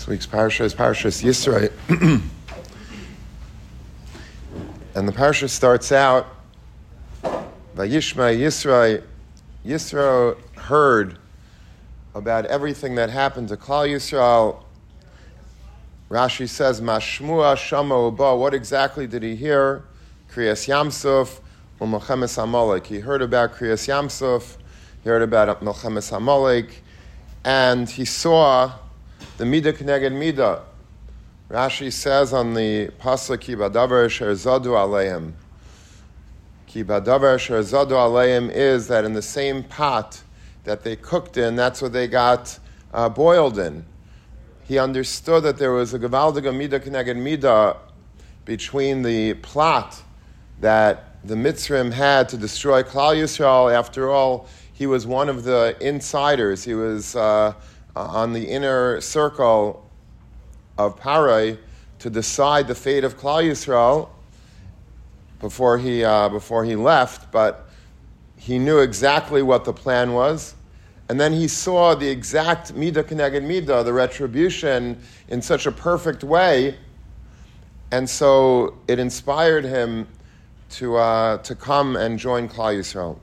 This week's parsha is Parshas Yisro, and the parsha starts out by Yisro. Yisro heard about everything that happened to Klal Yisrael. Rashi says, Mashmua Shama Uba. What exactly did he hear? Kriyas Yamsuf, Melchemes Amalek. He heard about Kriyas Yamsuf. He heard about Melchemes Amalek, and he saw the Midah K'neged Midah. Rashi says on the pasuk, Ki badavar asher zadu aleim. Ki badavar asher zadu aleim is that in the same pot that they cooked in, that's what they got boiled in. He understood that there was a gevaldige Midah K'neged Midah between the plot that the Mitzrim had to destroy Klal Yisrael. After all, he was one of the insiders. He was on the inner circle of Parai to decide the fate of Klal Yisrael before he left, but he knew exactly what the plan was. And then he saw the exact Midah K'neged Midah, the retribution, in such a perfect way, and so it inspired him to come and join Klal Yisrael.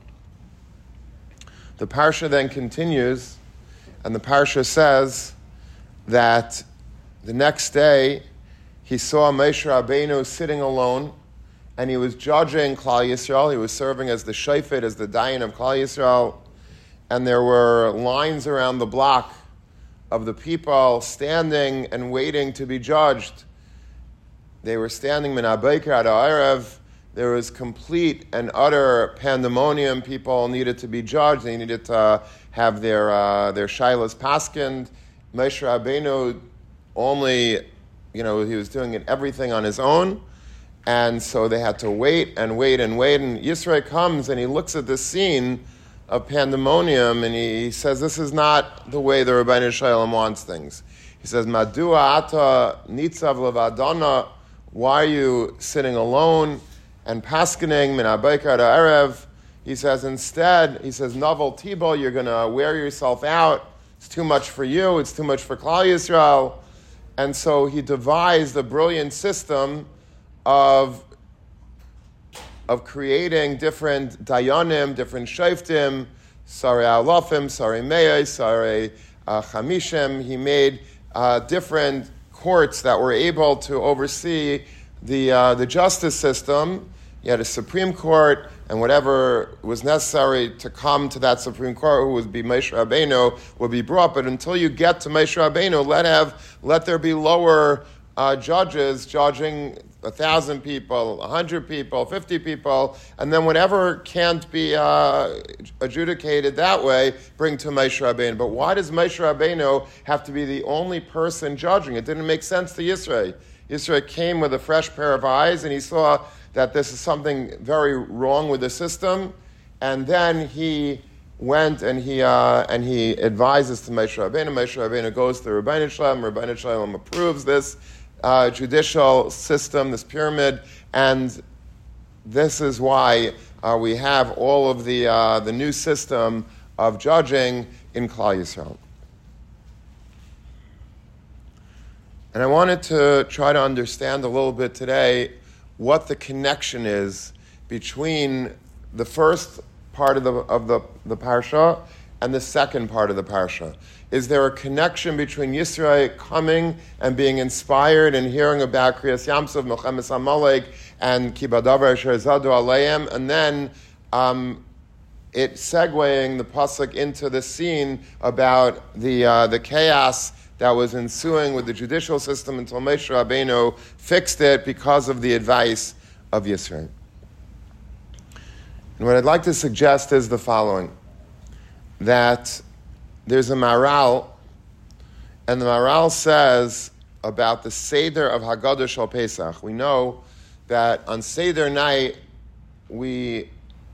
The parsha then continues, and the parsha says that the next day he saw Moshe Rabbeinu sitting alone, and he was judging Klal Yisrael. He was serving as the shofet, as the dayan of Klal Yisrael, and there were lines around the block of the people standing and waiting to be judged. They were standing min haboker ad ha'erev. There was complete and utter pandemonium. People needed to be judged. They needed to have their shilas paskined. Moshe Rabbeinu only, he was doing everything on his own. And so they had to wait and wait and wait. And Yisro comes and he looks at this scene of pandemonium and he says, this is not the way the Rebbeinu Shalom wants things. He says, Madua ata nitzav levadana. Why are you sitting alone and paskening min haboker ad ha'erev? He says, novel tibol, you're going to wear yourself out. It's too much for you. It's too much for Klal Yisrael. And so he devised a brilliant system of creating different dayanim, different shoftim, sarei alafim, sarei meyos, sarei chamishim. He made different courts that were able to oversee the justice system. You had a Supreme Court, and whatever was necessary to come to that Supreme Court, who would be Moshe Rabbeinu, would be brought. But until you get to Moshe Rabbeinu, let there be lower judges judging 1,000 people, 100 people, 50 people, and then whatever can't be adjudicated that way, bring to Moshe Rabbeinu. But why does Moshe Rabbeinu have to be the only person judging? It didn't make sense to Yisro. Yisro came with a fresh pair of eyes, and he saw that this is something very wrong with the system, and then he went and he advises to Moshe Rabbeinu. Moshe Rabbeinu goes to Rebbeinu Shalom. Rebbeinu Shalom approves this judicial system, this pyramid, and this is why we have all of the new system of judging in Klal Yisrael. And I wanted to try to understand a little bit today what the connection is between the first part of the parsha and the second part of the parsha. Is there a connection between Yisro coming and being inspired and hearing about Kriyas Yamsuf, Melchemes Amalek, and Ki badavar asher zadu aleim, and then it segueing the pasuk into the scene about the chaos that was ensuing with the judicial system until Moshe Rabbeinu fixed it because of the advice of Yisro. And what I'd like to suggest is the following, that there's a Maharal, and the Maharal says about the Seder of Haggadah Shel Pesach. We know that on Seder night, we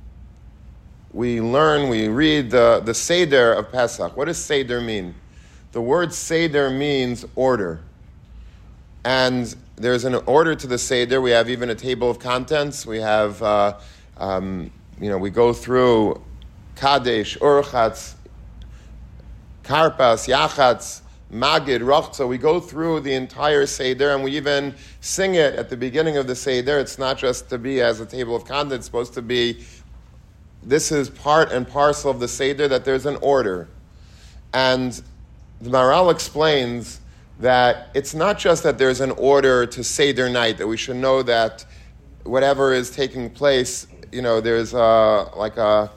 read the Seder of Pesach. What does Seder mean? The word Seder means order. And there's an order to the Seder. We have even a table of contents. We have, we go through Kadesh, Urchatz, Karpas, Yachatz, Magid, Rachza. We go through the entire Seder, and we even sing it at the beginning of the Seder. It's not just to be as a table of contents, it's supposed to be, this is part and parcel of the Seder, that there's an order. And the Maharal explains that it's not just that there's an order to Seder night, that we should know that whatever is taking place, there's a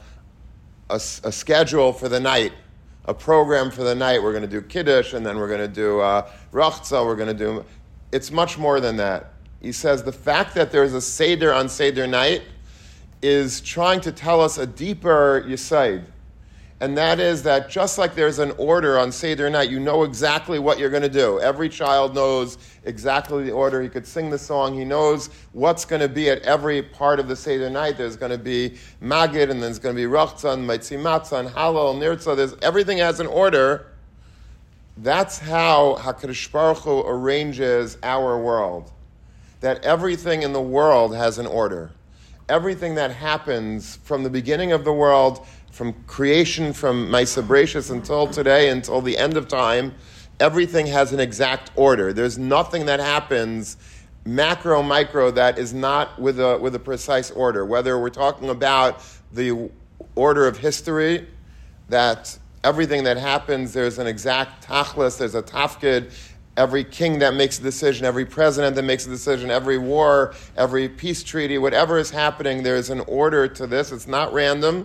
schedule for the night, a program for the night. We're going to do Kiddush, and then we're going to do Rachza, we're going to do... It's much more than that. He says the fact that there's a Seder on Seder night is trying to tell us a deeper Yesod. And that is that just like there's an order on Seder night, you know exactly what you're going to do. Every child knows exactly the order. He could sing the song. He knows what's going to be at every part of the Seder night. There's going to be Magid, and then there's going to be Rachza, and Maitzi Matzah, and Halal, and Nirtzah. Everything has an order. That's how HaKadosh Baruch Hu arranges our world. That everything in the world has an order. Everything that happens from the beginning of the world, from creation, from Maaseh Bereishis until today, until the end of time, everything has an exact order. There's nothing that happens, macro, micro, that is not with a precise order. Whether we're talking about the order of history, that everything that happens, there's an exact tachlis, there's a tafkid. Every king that makes a decision, every president that makes a decision, every war, every peace treaty, whatever is happening, there's an order to this. It's not random.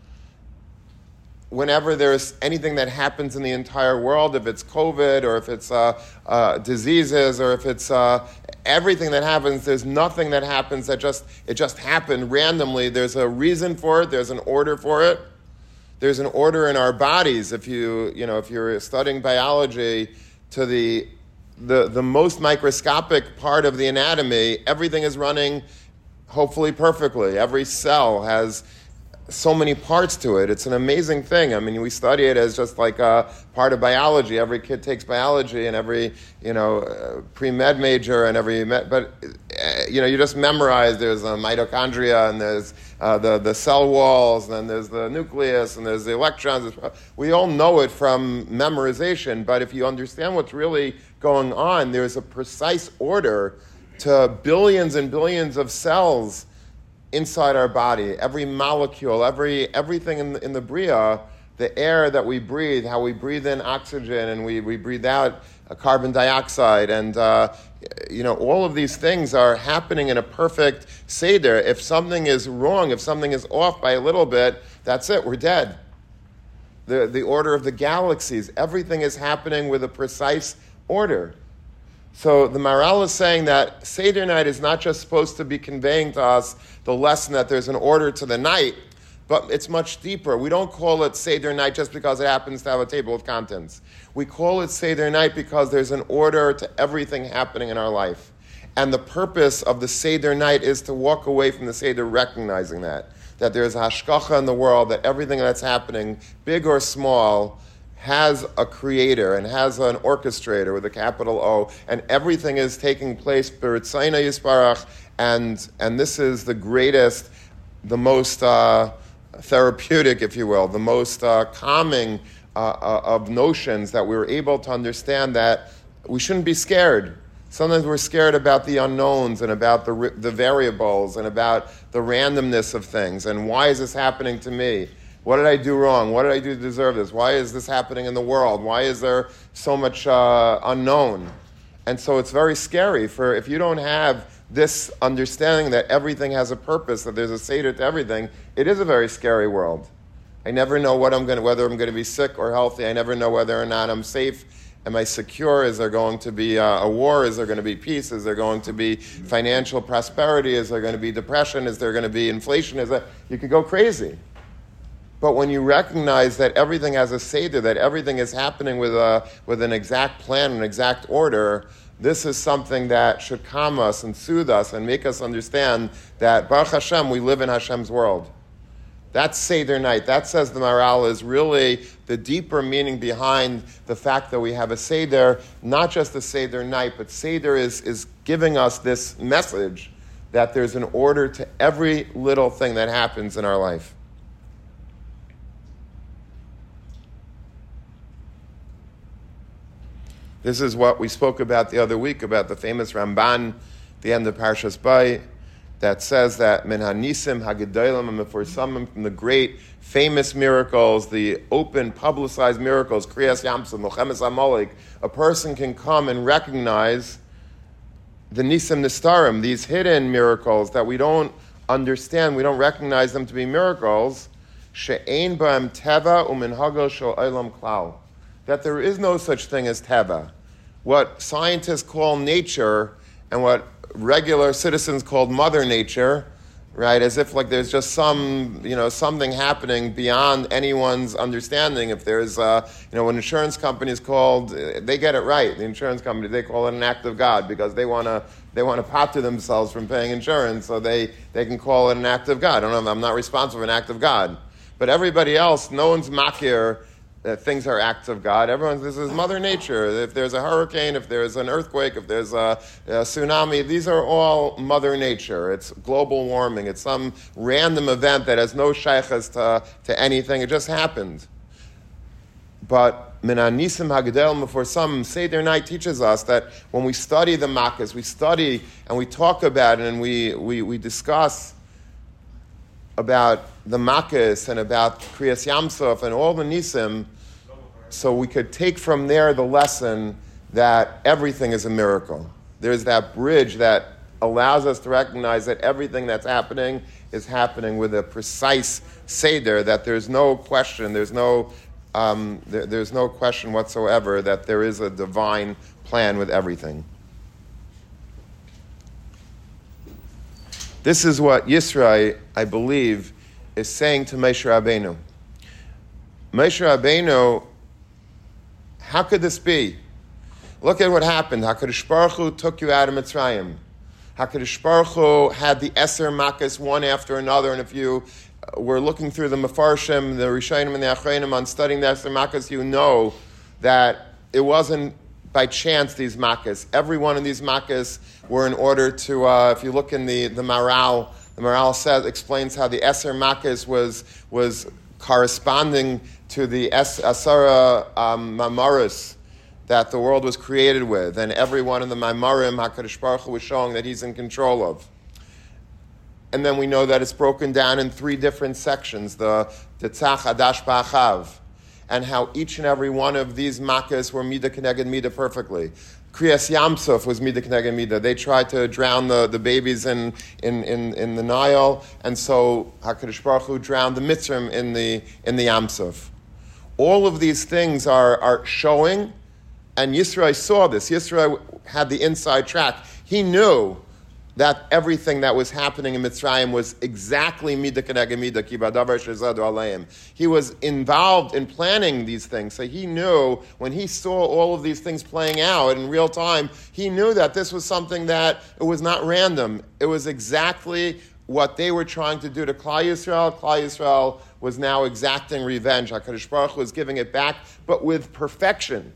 Whenever there's anything that happens in the entire world, if it's COVID or if it's diseases or if it's everything that happens, there's nothing that happens that it just happened randomly. There's a reason for it. There's an order for it. There's an order in our bodies. If you're studying biology, to the most microscopic part of the anatomy, everything is running hopefully perfectly. Every cell has so many parts to it. It's an amazing thing. I mean, we study it as just like a part of biology. Every kid takes biology, and every pre-med major, and you just memorize. There's mitochondria, and there's the cell walls, and then there's the nucleus, and there's the electrons. We all know it from memorization, but if you understand what's really going on, there's a precise order to billions and billions of cells inside our body. Every molecule, everything in the Bria, the air that we breathe, how we breathe in oxygen and we breathe out carbon dioxide, and all of these things are happening in a perfect Seder. If something is wrong, if something is off by a little bit, that's it, we're dead. The order of the galaxies, everything is happening with a precise order. So the Maharal is saying that Seder night is not just supposed to be conveying to us the lesson that there's an order to the night, but it's much deeper. We don't call it Seder night just because it happens to have a table of contents. We call it Seder night because there's an order to everything happening in our life. And the purpose of the Seder night is to walk away from the Seder recognizing that there's a hashkacha in the world, that everything that's happening, big or small, has a creator and has an orchestrator with a capital O, and everything is taking place b'ritzaina yisbarach, and this is the greatest, the most therapeutic, if you will, the most calming of notions, that we were able to understand that we shouldn't be scared. Sometimes we're scared about the unknowns and about the variables and about the randomness of things, and why is this happening to me? What did I do wrong? What did I do to deserve this? Why is this happening in the world? Why is there so much unknown? And so it's very scary if you don't have this understanding that everything has a purpose, that there's a Seder to everything. It is a very scary world. I never know whether I'm going to be sick or healthy. I never know whether or not I'm safe. Am I secure? Is there going to be a war? Is there going to be peace? Is there going to be financial prosperity? Is there going to be depression? Is there going to be inflation? You could go crazy. But when you recognize that everything has a Seder, that everything is happening with an exact plan, an exact order, this is something that should calm us and soothe us and make us understand that, Baruch Hashem, we live in Hashem's world. That's Seder night. That, says the Maharal, is really the deeper meaning behind the fact that we have a Seder, not just a Seder night, but Seder is giving us this message that there's an order to every little thing that happens in our life. This is what we spoke about the other week, about the famous Ramban, the end of Parshas Bay, that says that min hanisim hagedolim and meforsamim, from the great famous miracles, the open, publicized miracles, Kriyas Yamsuf, Milchemes Amalek, a person can come and recognize the nisim nistarim, these hidden miracles that we don't understand, we don't recognize them to be miracles, she'ein ba'em teva u'minhago shel olam klal, that there is no such thing as teva. What scientists call nature and what regular citizens called Mother Nature, right? As if like there's just something happening beyond anyone's understanding. If there's, when insurance companies called, they get it right. The insurance company, they call it an act of God because they want to pater themselves from paying insurance, so they can call it an act of God. I don't know. I'm not responsible for an act of God, but everybody else, no one's makir that things are acts of God. This is Mother Nature. If there's a hurricane, if there's an earthquake, if there's a tsunami, these are all Mother Nature. It's global warming. It's some random event that has no shaykhs to anything. It just happened. But min hanisim hagedol, for some, Seder night teaches us that when we study the Makkas, we study and we talk about it and we discuss about the Makkas and about Kriyas Yamsuf and all the Nisim, so we could take from there the lesson that everything is a miracle. There's that bridge that allows us to recognize that everything that's happening is happening with a precise Seder, that there's no question, there's no question whatsoever that there is a divine plan with everything. This is what Yisrael, I believe, is saying to Moshe Rabbeinu. Moshe Rabbeinu, how could this be? Look at what happened. HaKadosh Baruch Hu took you out of Mitzrayim. HaKadosh Baruch Hu had the Eser Makkas one after another, and if you were looking through the Mefarshim, the Rishonim and the Achronim on studying the Eser Makkas, you know that it wasn't by chance, these Makkas. Every one of these Makkas were in order to, if you look in the Maral explains how the Eser Makkas was corresponding to the Asara Mamaris that the world was created with. And every one of the Mamarim, HaKadosh Baruch Hu was showing that he's in control of. And then we know that it's broken down in 3 different sections, the Tzach, Adash, Ba'achav, and how each and every one of these Makkas were Midah Keneged Midah perfectly. Kriyas Yamsuf was Midah Keneged Midah. They tried to drown the babies in the Nile, and so HaKadosh Baruch Hu drowned the Mitzrim in the Yamsuf. All of these things are showing, and Yisrael saw this. Yisrael had the inside track. He knew that everything that was happening in Mitzrayim was exactly Midah Keneged Midah, Ki Badavar Shezadu Aleim. He was involved in planning these things, so he knew when he saw all of these things playing out in real time, he knew that this was something that it was not random. It was exactly what they were trying to do to Klal Yisrael. Klal Yisrael was now exacting revenge. HaKadosh Baruch Hu was giving it back, but with perfection.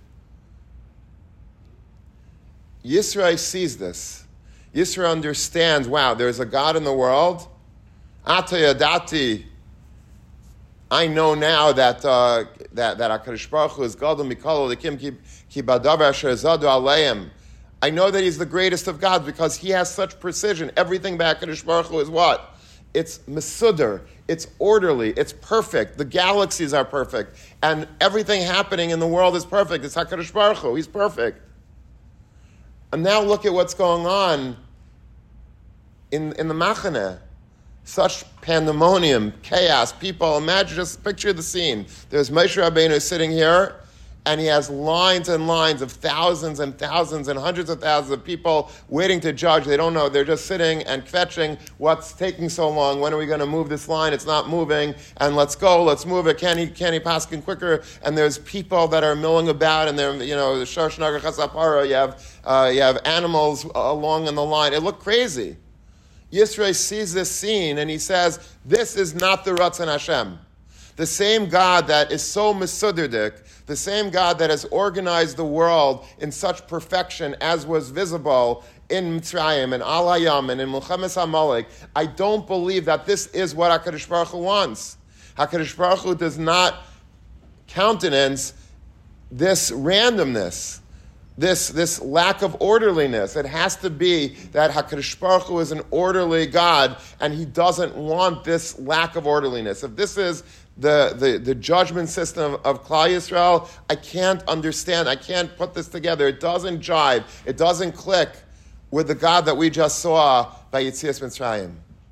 Yisrael sees this. Yisrael understands, wow, there's a God in the world. Ata yadati. I know now that HaKadosh Baruch Hu is Gadol Mikol Elikim Ki Badavar Asher Zadu Aleim. I know that he's the greatest of gods because he has such precision. Everything by HaKadosh Baruch Hu is what? It's mesudar. It's orderly. It's perfect. The galaxies are perfect. And everything happening in the world is perfect. It's HaKadosh Baruch Hu. He's perfect. And now look at what's going on in the Machaneh. Such pandemonium, chaos, people. Imagine, just picture the scene. There's Moshe Rabbeinu sitting here, and he has lines and lines of thousands and thousands and hundreds of thousands of people waiting to judge. They don't know. They're just sitting and fetching. What's taking so long? When are we going to move this line? It's not moving. And let's go. Let's move it. Can he paskin quicker? And there's people that are milling about, and they're, the Shosh Nagar Chasapara. You have animals along in the line. It looked crazy. Yisrael sees this scene, and he says, this is not the Ratzon Hashem. The same God that is so mesuderdik, the same God that has organized the world in such perfection as was visible in Mitzrayim and Al Hayam and in Milchemes Amalek, I don't believe that this is what HaKadosh Baruch Hu wants. HaKadosh Baruch Hu does not countenance this randomness. this lack of orderliness. It has to be that HaKadosh Baruch Hu is an orderly God, and He doesn't want this lack of orderliness. If this is the judgment system of Klal Yisrael, I can't understand, I can't put this together. It doesn't jive, it doesn't click with the God that we just saw by Yetzias Mitzrayim.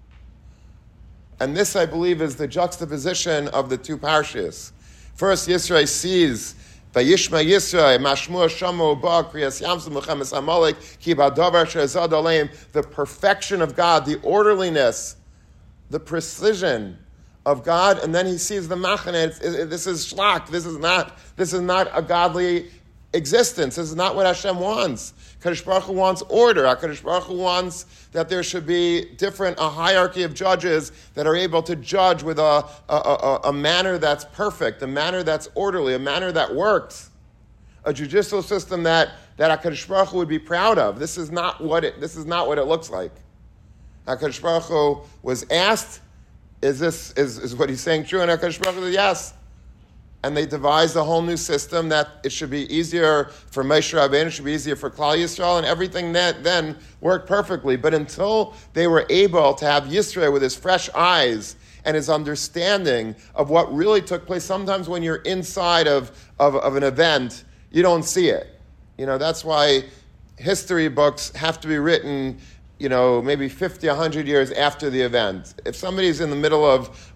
And this, I believe, is the juxtaposition of the two parshas. First, Yisrael sees Vayishma Yisrael, Mashmua Shamu Ba, Kriyas Yamsum, Mechemes Amalek, Ki Badavar She'ezad Aleim, the perfection of God, the orderliness, the precision of God, and then he sees the Machane. This is shlak. This is not a godly existence. This is not what Hashem wants. Kadosh Baruch Hu wants order. Kadosh Baruch Hu wants that there should be a hierarchy of judges that are able to judge with a manner that's perfect, a manner that's orderly, a manner that works, a judicial system that HaKadosh Baruch Hu would be proud of. This is not what it looks like. HaKadosh Baruch Hu was asked, is what he's saying true? And HaKadosh Baruch Hu said yes. And they devised a whole new system that it should be easier for Moshe Rabbeinu, it should be easier for Klal Yisrael, and everything that then worked perfectly. But until they were able to have Yisrael with his fresh eyes and his understanding of what really took place, sometimes when you're inside of an event, you don't see it. That's why history books have to be written, maybe 50, 100 years after the event. If somebody's in the middle of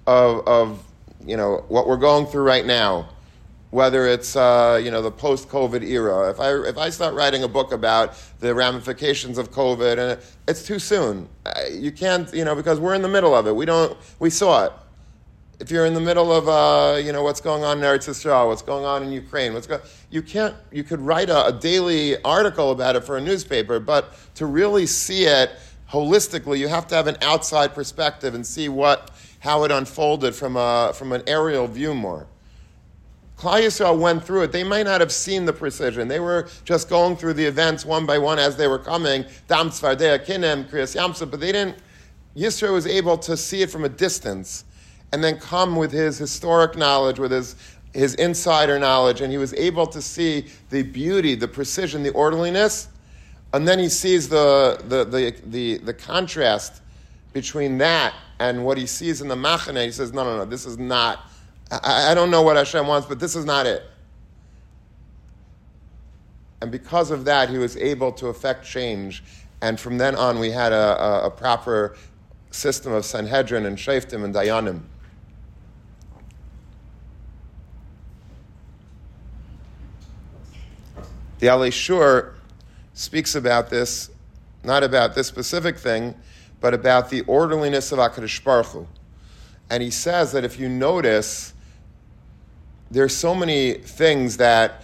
what we're going through right now, whether it's the post-COVID era. If I start writing a book about the ramifications of COVID, and it's too soon. You can't, because we're in the middle of it. We saw it. If you're in the middle of what's going on in Eretz Yisrael, what's going on in Ukraine, you could write a daily article about it for a newspaper, but to really see it holistically, you have to have an outside perspective and see how it unfolded from an aerial view more. Klal Yisrael went through it. They might not have seen the precision. They were just going through the events one by one as they were coming. Dam Tzvardea, Kinem, Kriyas Yamsuf, but Yisrael was able to see it from a distance and then come with his historic knowledge, with his insider knowledge, and he was able to see the beauty, the precision, the orderliness, and then he sees the contrast between that and what he sees in the Machane. He says, no, this is not, I don't know what Hashem wants, but this is not it. And because of that, he was able to effect change. And from then on, we had a proper system of Sanhedrin and Shoftim and Dayanim. The Alei Shur speaks about this, not about this specific thing, but about the orderliness of HaKadosh Baruch Hu. And he says that if you notice, there's so many things that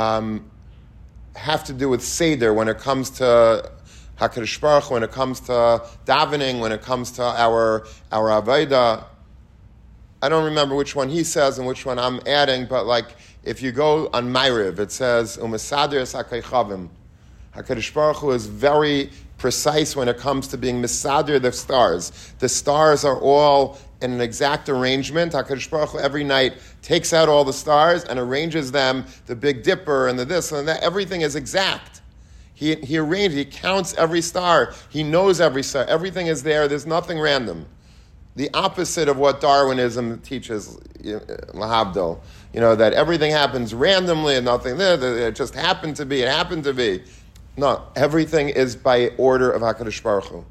have to do with Seder when it comes to HaKadosh Baruch Hu, when it comes to davening, when it comes to our Avodah. I don't remember which one he says and which one I'm adding, but if you go on Ma'ariv, it says, Umesader es HaKaychavim. HaKadosh Baruch Hu is very precise when it comes to being misader the stars. The stars are all in an exact arrangement. HaKadosh Baruch Hu every night takes out all the stars and arranges them, the Big Dipper and the this and that. Everything is exact. He counts every star. He knows every star. Everything is there. There's nothing random. The opposite of what Darwinism teaches, lahavdil, that everything happens randomly and nothing there. It just happened to be. It happened to be. No, everything is by order of HaKadosh Baruch Hu.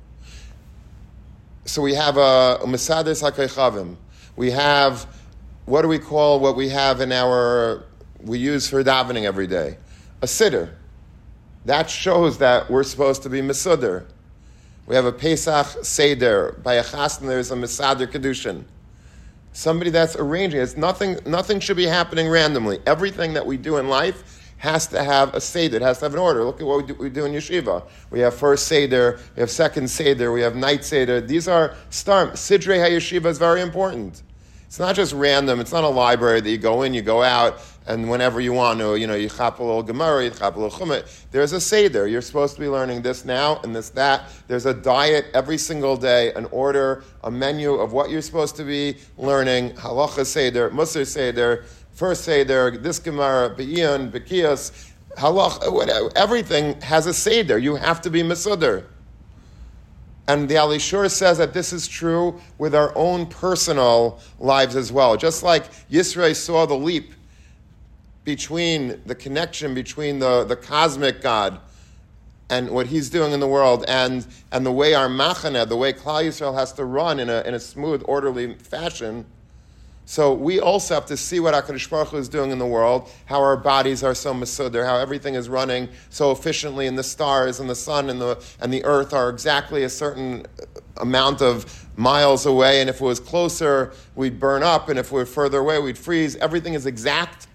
So we have a Mesadis HaKaychavim. We have, what do we call what we have we use for davening every day? A siddur. That shows that we're supposed to be Mesuder. We have a Pesach Seder. By a chasna, there's a Mesader Kedushin. Somebody that's arranging. It's nothing should be happening randomly. Everything that we do in life has to have a Seder, it has to have an order. Look at what we do in Yeshiva. We have first Seder, we have second Seder, we have night Seder. These are Sidrei HaYeshiva is very important. It's not just random. It's not a library that you go in, you go out, and whenever you want to, you chap a little Gemara, you chap a little Chumash. There's a Seder. You're supposed to be learning this now and this, that. There's a diet every single day, an order, a menu of what you're supposed to be learning. Halacha Seder, Musar Seder, first Seder, this Gemara, Be'iyun, Be'kiyos. halach, whatever, everything has a seder. You have to be mesudar. And the Alishur says that this is true with our own personal lives as well. Just like Yisro saw the leap between the connection between the cosmic God and what He's doing in the world, and the way our machane, the way Klal Yisrael has to run in a smooth, orderly fashion. So we also have to see what HaKadosh Baruch Hu is doing in the world, how our bodies are so mesudar, how everything is running so efficiently, and the stars and the sun and the earth are exactly a certain amount of miles away, and if it was closer, we'd burn up, and if we were further away, we'd freeze. Everything is exact.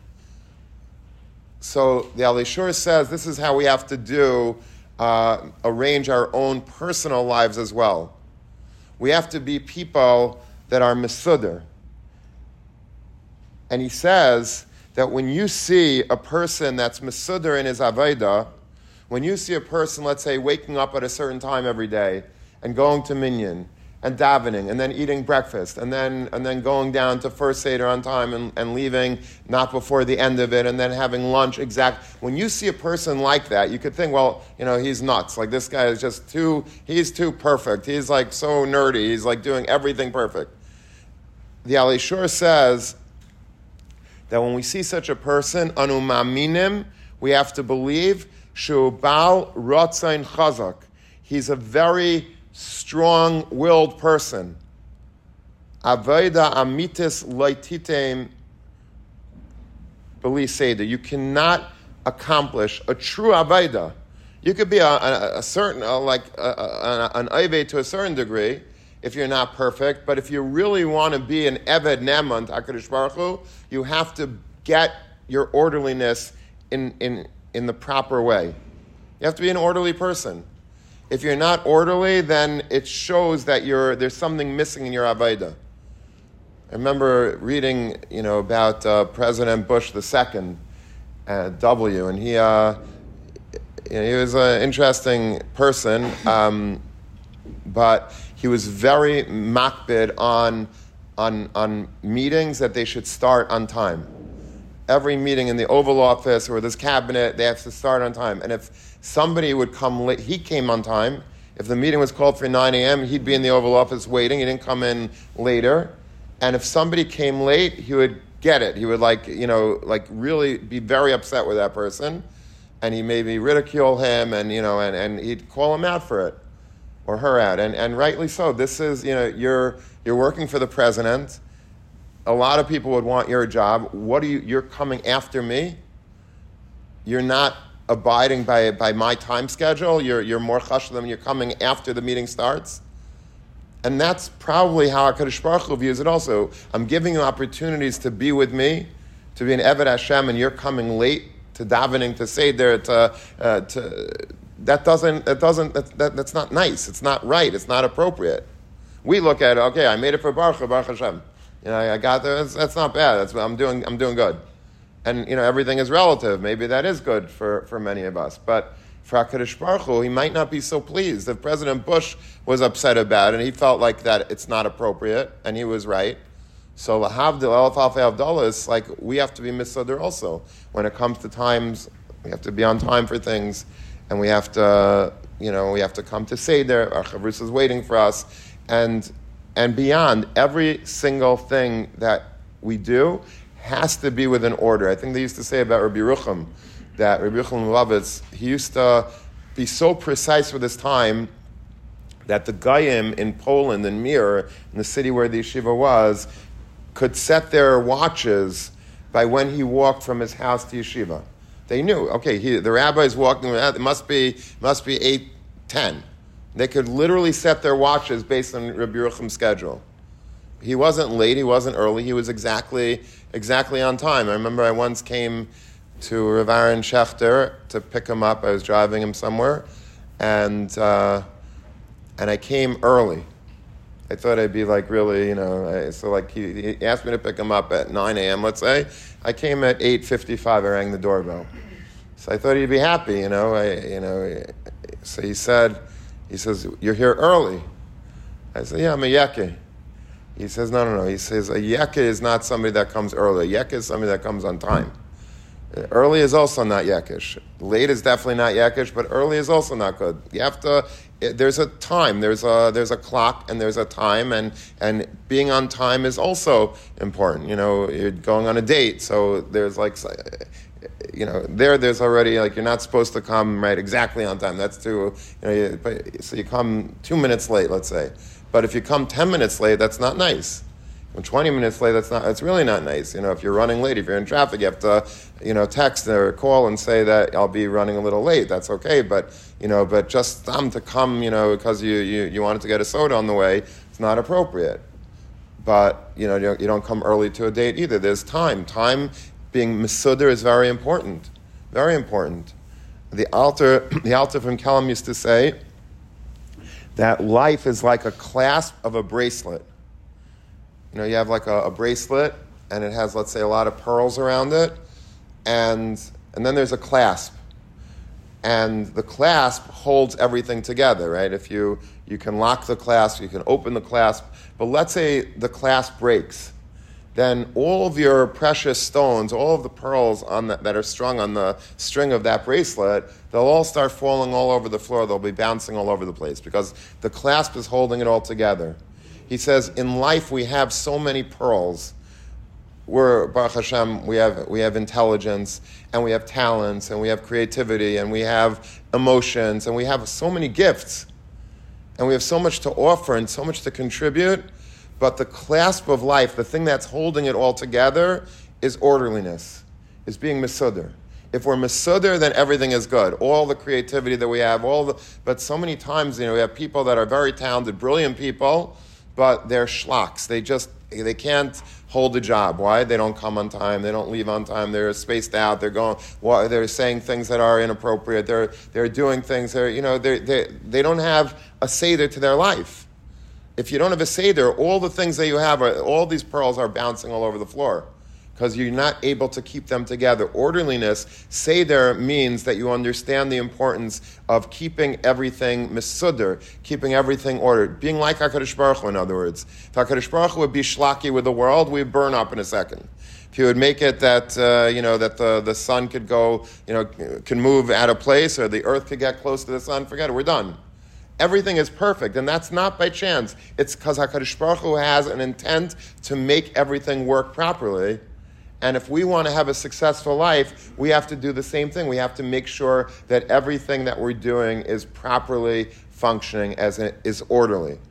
So the Alishur says this is how we have to do, arrange our own personal lives as well. We have to be people that are mesudar. And he says that when you see a person that's mesudar in his avodah, when you see a person, let's say, waking up at a certain time every day and going to minyan and davening and then eating breakfast and then going down to first seder on time and leaving not before the end of it and then having lunch exact. When you see a person like that, you could think, well, he's nuts. Like this guy is he's too perfect. He's like so nerdy. He's like doing everything perfect. The Alishur says that when we see such a person, anu ma'aminim, we have to believe, shu bal rotzain chazak. He's a very strong-willed person. Avoda amitis loititem b'li seder. You cannot accomplish a true avoda. You could be a certain, an oved to a certain degree, if you're not perfect, but if you really want to be an Eved Ne'eman to HaKadosh Baruch Hu, you have to get your orderliness in the proper way. You have to be an orderly person. If you're not orderly, then it shows that there's something missing in your Avodah. I remember reading, about President Bush II, W, and he was an interesting person, but he was very makbid on meetings that they should start on time. Every meeting in the Oval Office or this cabinet, they have to start on time. And if somebody would come late, he came on time. If the meeting was called for 9 a.m., he'd be in the Oval Office waiting. He didn't come in later. And if somebody came late, he would get it. He would really be very upset with that person. And he maybe ridicule him and he'd call him out for it. Or her out, and rightly so. This is, you're working for the president. A lot of people would want your job. You're coming after me. You're not abiding by my time schedule. You're more chash than you're coming after the meeting starts. And that's probably how HaKadosh Baruch Hu views it also. I'm giving you opportunities to be with me, to be an Eved Hashem, and you're coming late to davening, to seder, that's not nice. It's not right. It's not appropriate. We look at it, okay, I made it for Baruch Hashem. I got there. That's not bad. I'm doing good. And everything is relative. Maybe that is good for many of us. But for HaKadosh Baruch Hu, he might not be so pleased. If President Bush was upset about it and he felt like that it's not appropriate, and he was right. So lahavdil elef alfei avdalos, like we have to be misudar also. When it comes to times, we have to be on time for things. And we have to, come to Seder. Our Chavrus is waiting for us, and beyond, every single thing that we do has to be within order. I think they used to say about Rabbi Rucham, that Rabbi Rucham Lubavitz, he used to be so precise with his time that the Goyim in Poland, in Mir, in the city where the yeshiva was, could set their watches by when he walked from his house to yeshiva. They knew, okay, the rabbi is walking, it must be 8:10. They could literally set their watches based on Rabbi Yerucham's schedule. He wasn't late, he wasn't early, he was exactly on time. I remember I once came to Rav Aaron Schechter to pick him up. I was driving him somewhere, and I came early. I thought I'd be really, so he asked me to pick him up at 9 a.m., let's say. I came at 8:55, I rang the doorbell. So I thought he'd be happy, So he says, you're here early. I said, yeah, I'm a yeke. He says, no. He says, a yeke is not somebody that comes early. A yeke is somebody that comes on time. Early is also not Yekish. Late is definitely not Yekish, but early is also not good. You have to. There's a time. There's a clock, and there's a time, and being on time is also important. You're going on a date, so there's there's already you're not supposed to come right exactly on time. That's too. So you come 2 minutes late, let's say. But if you come 10 minutes late, that's not nice. When 20 minutes late, that's really not nice. If you're running late, if you're in traffic, you have to, text or call and say that I'll be running a little late. That's okay. But just to come, because you wanted to get a soda on the way, it's not appropriate. But, you don't come early to a date either. There's time. Time being mesuder is very important. Very important. The Alter from Kelm used to say that life is like a clasp of a bracelet. You have like a bracelet, and it has, let's say, a lot of pearls around it, and then there's a clasp. And the clasp holds everything together, right? If you can lock the clasp, you can open the clasp, but let's say the clasp breaks. Then all of your precious stones, all of the pearls that are strung on the string of that bracelet, they'll all start falling all over the floor. They'll be bouncing all over the place because the clasp is holding it all together. He says, in life we have so many pearls. Baruch Hashem, we have intelligence, and we have talents, and we have creativity, and we have emotions, and we have so many gifts, and we have so much to offer and so much to contribute. But the clasp of life, the thing that's holding it all together, is orderliness, is being mesuder. If we're mesuder, then everything is good. All the creativity that we have, but so many times, we have people that are very talented, brilliant people, but they're schlocks. They can't hold a job. Why? They don't come on time. They don't leave on time. They're spaced out. They're saying things that are inappropriate. They're doing things. They don't have a seder to their life. If you don't have a seder, all the things that you have, all these pearls are bouncing all over the floor because you're not able to keep them together. Orderliness, seder, means that you understand the importance of keeping everything mesuder, keeping everything ordered, being like HaKadosh Baruch Hu, in other words. If HaKadosh Baruch Hu would be shlaki with the world, we'd burn up in a second. If he would make it that that the sun could go, can move out of place, or the earth could get close to the sun, forget it, we're done. Everything is perfect, and that's not by chance. It's because HaKadosh Baruch Hu has an intent to make everything work properly. And if we want to have a successful life, we have to do the same thing. We have to make sure that everything that we're doing is properly functioning, is orderly.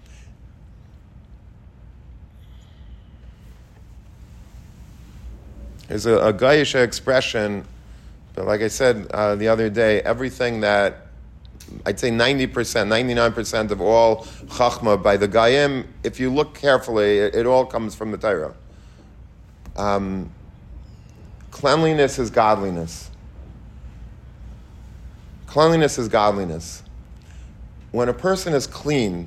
There's a Gaisha expression, but like I said the other day, everything that I'd say 90%, 99% of all Chachma by the Gayim, if you look carefully, it all comes from the Torah. Cleanliness is godliness. Cleanliness is godliness. When a person is clean,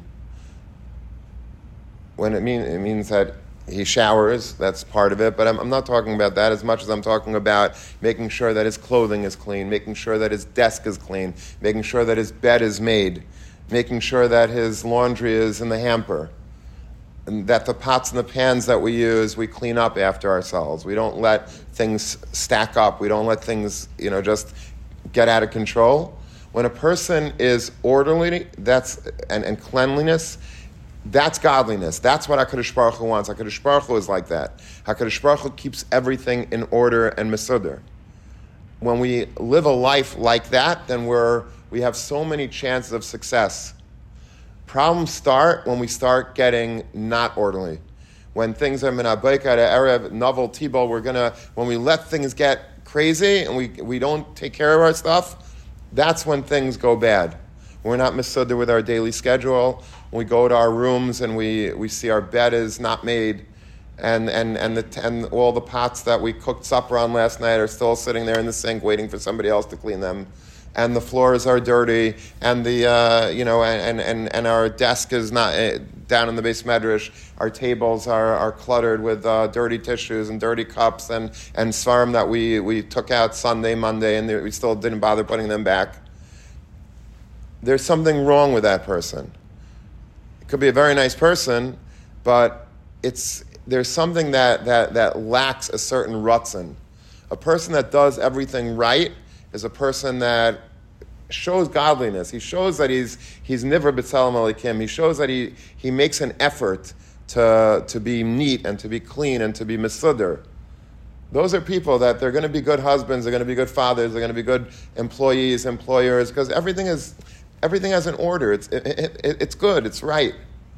it means that he showers, that's part of it, but I'm not talking about that as much as I'm talking about making sure that his clothing is clean, making sure that his desk is clean, making sure that his bed is made, making sure that his laundry is in the hamper, and that the pots and the pans that we use, we clean up after ourselves. We don't let things stack up. We don't let things, just get out of control. When a person is orderly, and cleanliness, that's godliness. That's what HaKadosh Baruch Hu wants. HaKadosh Baruch Hu is like that. HaKadosh Baruch Hu keeps everything in order and mesuder. When we live a life like that, then we have so many chances of success. Problems start when we start getting not orderly. When things are minabayka at erev novel tibol, when we let things get crazy and we don't take care of our stuff, that's when things go bad. We're not mesuder with our daily schedule. When we go to our rooms and we see our bed is not made, and all the pots that we cooked supper on last night are still sitting there in the sink waiting for somebody else to clean them, and the floors are dirty, and and our desk is not down in the base medrash. Our tables are cluttered with dirty tissues and dirty cups and svarim that we took out Sunday, Monday, and we still didn't bother putting them back. There's something wrong with that person. It could be a very nice person, but there's something that lacks a certain rutzin, A person that does everything right is a person that shows godliness. He shows that he's niver b'tzelem elikim. He shows that he makes an effort to be neat and to be clean and to be mesuder. Those are people that they're going to be good husbands, they're going to be good fathers, they're going to be good employees, employers, because everything has an order. It's good, it's right.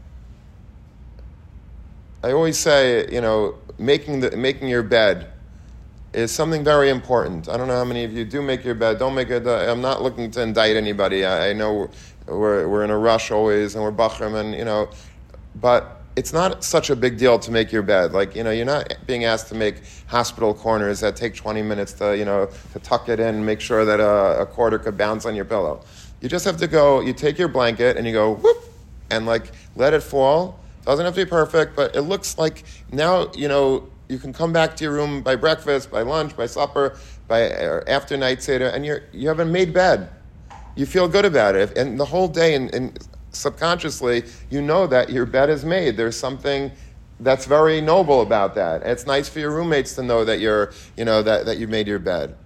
I always say, making your bed is something very important. I don't know how many of you do make your bed, don't make it. I'm not looking to indict anybody. I know we're in a rush always, and we're bachrim, and but it's not such a big deal to make your bed. You're not being asked to make hospital corners that take 20 minutes to tuck it in and make sure that a quarter could bounce on your pillow. You just have to go, you take your blanket and you go, whoop, and let it fall. Doesn't have to be perfect, but it looks like now, you can come back to your room by breakfast, by lunch, by supper, or after night seder, and you have a made bed. You feel good about it. And the whole day, and subconsciously, you know that your bed is made. There's something that's very noble about that. And it's nice for your roommates to know that that you made your bed.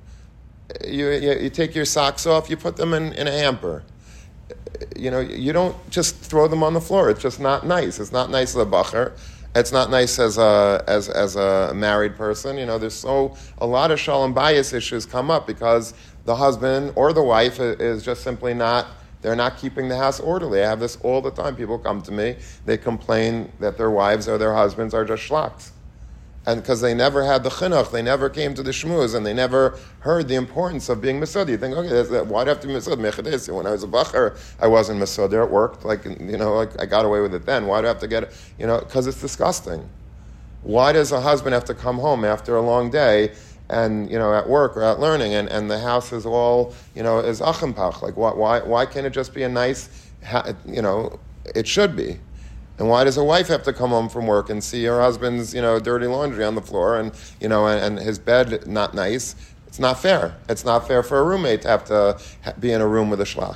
You take your socks off, you put them in a hamper. You don't just throw them on the floor. It's just not nice. It's not nice as a bacher. It's not nice as a married person. There's a lot of shalom bayis issues come up because the husband or the wife is just simply they're not keeping the house orderly. I have this all the time. People come to me, they complain that their wives or their husbands are just shlaks. And because they never had the chinuch, they never came to the shmuz, and they never heard the importance of being mesud. You think, okay, why do I have to be mesud? Mechadesi. When I was a bacher, I wasn't mesud. It worked. I got away with it then. Why do I have to get it? Because it's disgusting. Why does a husband have to come home after a long day and at work or at learning, and the house is all is achimpach? Why can't it just be a nice? It should be. And why does a wife have to come home from work and see her husband's dirty laundry on the floor and his bed not nice? It's not fair. It's not fair for a roommate to have to be in a room with a shlach.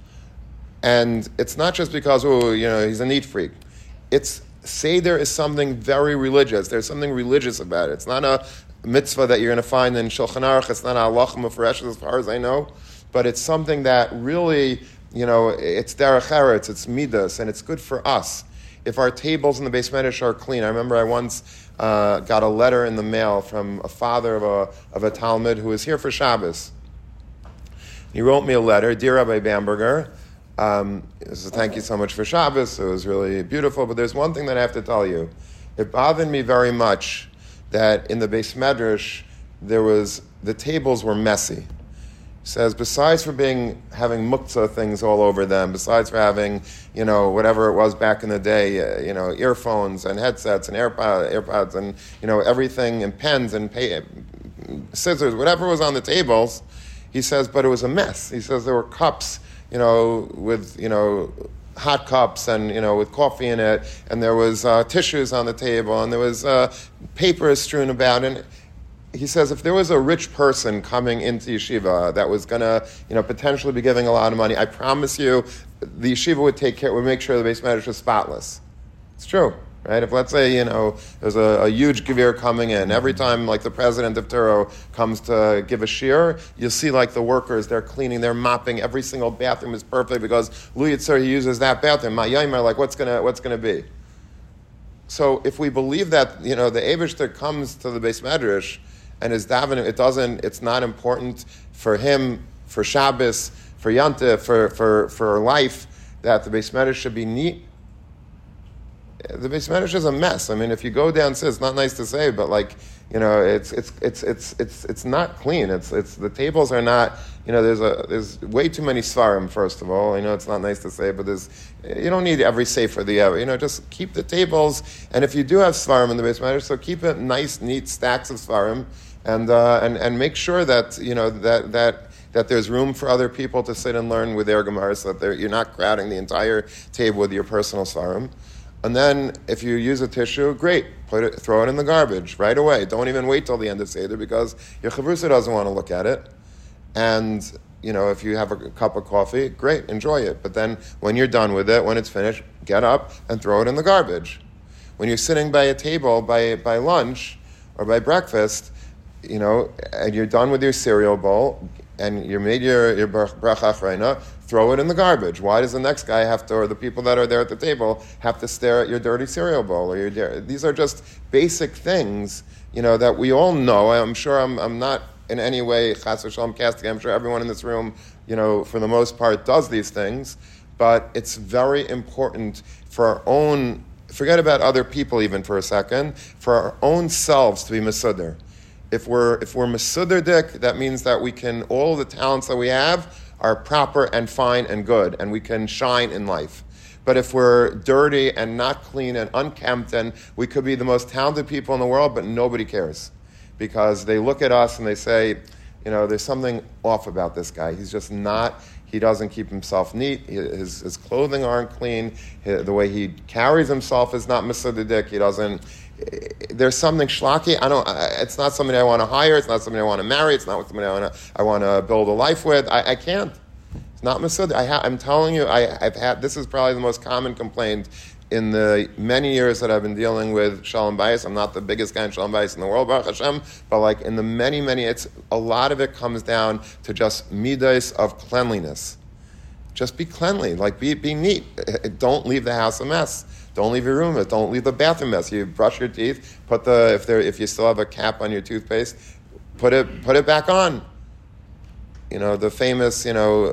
And it's not just because he's a neat freak. It's Seder is something very religious. There's something religious about it. It's not a mitzvah that you're going to find in Shulchan Aruch. It's not a halacha mefresh as far as I know. But it's something that really, it's derech eretz, it's midas, and it's good for us. If our tables in the Beis Medrash are clean. I remember I once got a letter in the mail from a father of a Talmud who was here for Shabbos. He wrote me a letter, Dear Rabbi Bamberger, thank you so much for Shabbos. It was really beautiful, but there's one thing that I have to tell you. It bothered me very much that in the Beis Medrash the tables were messy. He says, besides for having muktzah things all over them, besides for having, whatever it was back in the day, earphones and headsets and AirPods and, everything and pens and scissors, whatever was on the tables, he says, but it was a mess. He says there were cups, with, hot cups and, with coffee in it, and there was tissues on the table, and there was paper strewn about, and he says if there was a rich person coming into yeshiva that was going to, potentially be giving a lot of money, I promise you, the yeshiva would make sure the Beis Medrash was spotless. It's true, right? If let's say, there's a huge gevir coming in, every time the president of Turo comes to give a shir, you'll see the workers, they're cleaning, they're mopping, every single bathroom is perfect because Lu Yitzhar, he uses that bathroom. Ma'yaymer, what's gonna be? So if we believe that, the Eibishter comes to the Beis Medrash and is davening, it's not important for him, for Shabbos, for Yontif, for life, that the Beis Medrash should be neat. The Beis Medrash is a mess. I mean, if you go downstairs, it's not nice to say, but it's not clean. It's the tables are not. There's way too many svarim. First of all, it's not nice to say, but you don't need every sefer the ever. Just keep the tables, and if you do have svarim in the Beis Medrash, so keep it nice, neat stacks of svarim, and make sure that that there's room for other people to sit and learn with their Gemara, so that you're not crowding the entire table with your personal svarim. And then, if you use a tissue, great. Throw it in the garbage right away. Don't even wait till the end of Seder because your chavrusa doesn't want to look at it. And, if you have a cup of coffee, great, enjoy it. But then, when you're done with it, when it's finished, get up and throw it in the garbage. When you're sitting by a table by lunch or by breakfast, and you're done with your cereal bowl, and you made your bracha achrona, throw it in the garbage. Why does the next guy have to, or the people that are there at the table, have to stare at your dirty cereal bowl? These are just basic things, that we all know. I'm sure I'm not in any way chas v'shalom casting. I'm sure everyone in this room, for the most part, does these things. But it's very important for our own, forget about other people even for a second, for our own selves to be mesuder. If we're mesuder dik, that means that we can, all the talents that we have are proper and fine and good, and we can shine in life. But if we're dirty and not clean and unkempt, then we could be the most talented people in the world, but nobody cares. Because they look at us and they say, there's something off about this guy. He's just not, he doesn't keep himself neat, his clothing aren't clean, the way he carries himself is not mesuder, he doesn't, there's something schlocky. It's not somebody I want to hire, it's not somebody I want to marry, it's not somebody I want to build a life with. I can't. It's not mesuder. I'm telling you, I've had, this is probably the most common complaint in the many years that I've been dealing with Shalom Bayis. I'm not the biggest guy in Shalom Bayis in the world, Baruch Hashem, but like in the many, it's a lot of it comes down to just midas of cleanliness. Just be cleanly, be neat. Don't leave the house a mess. Don't leave your room. Don't leave the bathroom mess. You brush your teeth. If you still have a cap on your toothpaste, put it back on. The famous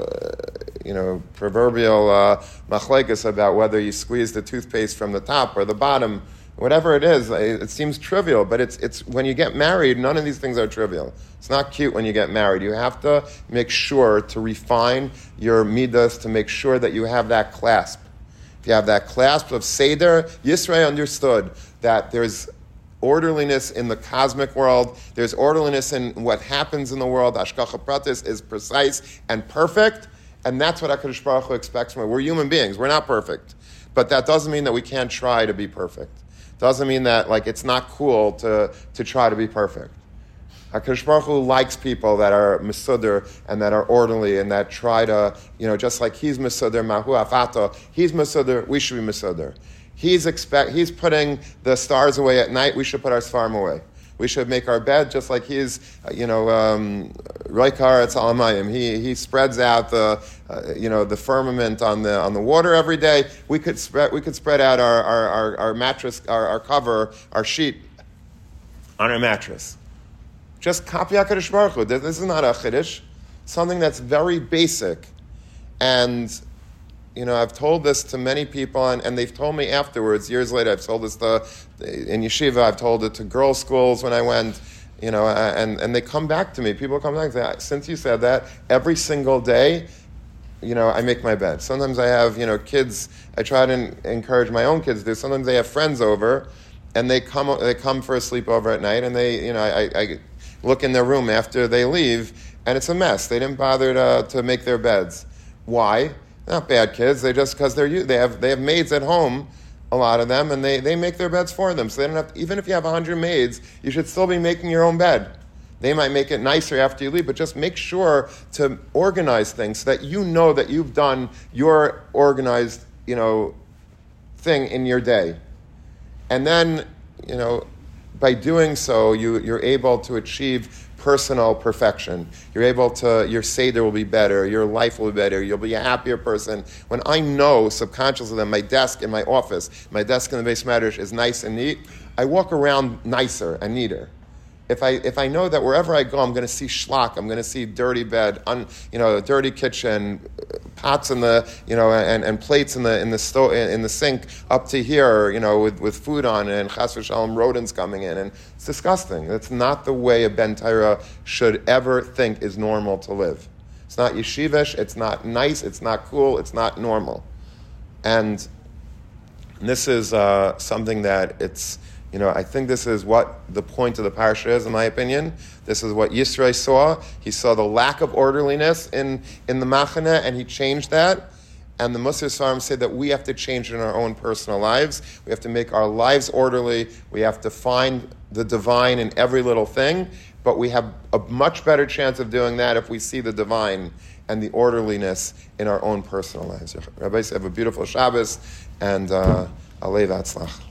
proverbial machlekes about whether you squeeze the toothpaste from the top or the bottom. Whatever it is, it seems trivial, but it's when you get married, none of these things are trivial. It's not cute when you get married. You have to make sure to refine your midas to make sure that you have that clasp. If you have that clasp of Seder, Yisrael understood that there's orderliness in the cosmic world, there's orderliness in what happens in the world. Hashgacha pratis is precise and perfect, and that's what HaKadosh Baruch Hu expects from us. We're human beings, we're not perfect. But that doesn't mean that we can't try to be perfect. Doesn't mean that it's not cool to try to be perfect. HaKadosh Baruch Hu likes people that are mesuder and that are orderly and that try to, just like he's mesuder, mahu afato, he's mesuder, we should be mesuder. He's putting the stars away at night, we should put our svarim away. We should make our bed just like he's, roikar etz alamayim. He spreads out the firmament on the water every day. We could spread out our mattress, our cover, our sheet on our mattress. Just copy HaKadosh Baruch Hu. This is not a chiddush. Something that's very basic. And, I've told this to many people, and they've told me afterwards, years later, I've told this in yeshiva, I've told it to girls' schools when I went, and they come back to me. People come back and say, since you said that, every single day, I make my bed. Sometimes I have, kids, I try to encourage my own kids to do. Sometimes they have friends over, and they come for a sleepover at night, and they, I look in their room after they leave, and it's a mess. They didn't bother to make their beds. Why? They're not bad kids. They just because they have maids at home, a lot of them, and they make their beds for them. So they don't have to, even if you have 100 maids, you should still be making your own bed. They might make it nicer after you leave, but just make sure to organize things so that you know that you've done your organized, thing in your day. And then, by doing so, you're able to achieve personal perfection. Your Seder will be better, your life will be better, you'll be a happier person. When I know subconsciously that my desk in my office, my desk in the Beis Medrash is nice and neat, I walk around nicer and neater. If I know that wherever I go, I'm going to see schlock, I'm going to see dirty bed, dirty kitchen, pots in the, and plates in the sink up to here, with food on it, and chas v'shalom rodents coming in, and it's disgusting. That's not the way a Ben Torah should ever think is normal to live. It's not yeshivish, it's not nice, it's not cool, it's not normal. And this is something that it's, I think this is what the point of the parsha is, in my opinion. This is what Yisro saw. He saw the lack of orderliness in the machane, and he changed that. And the Musar Svarim say that we have to change it in our own personal lives. We have to make our lives orderly. We have to find the divine in every little thing. But we have a much better chance of doing that if we see the divine and the orderliness in our own personal lives. Rabbi, have a beautiful Shabbos, and Alei V'atzlach.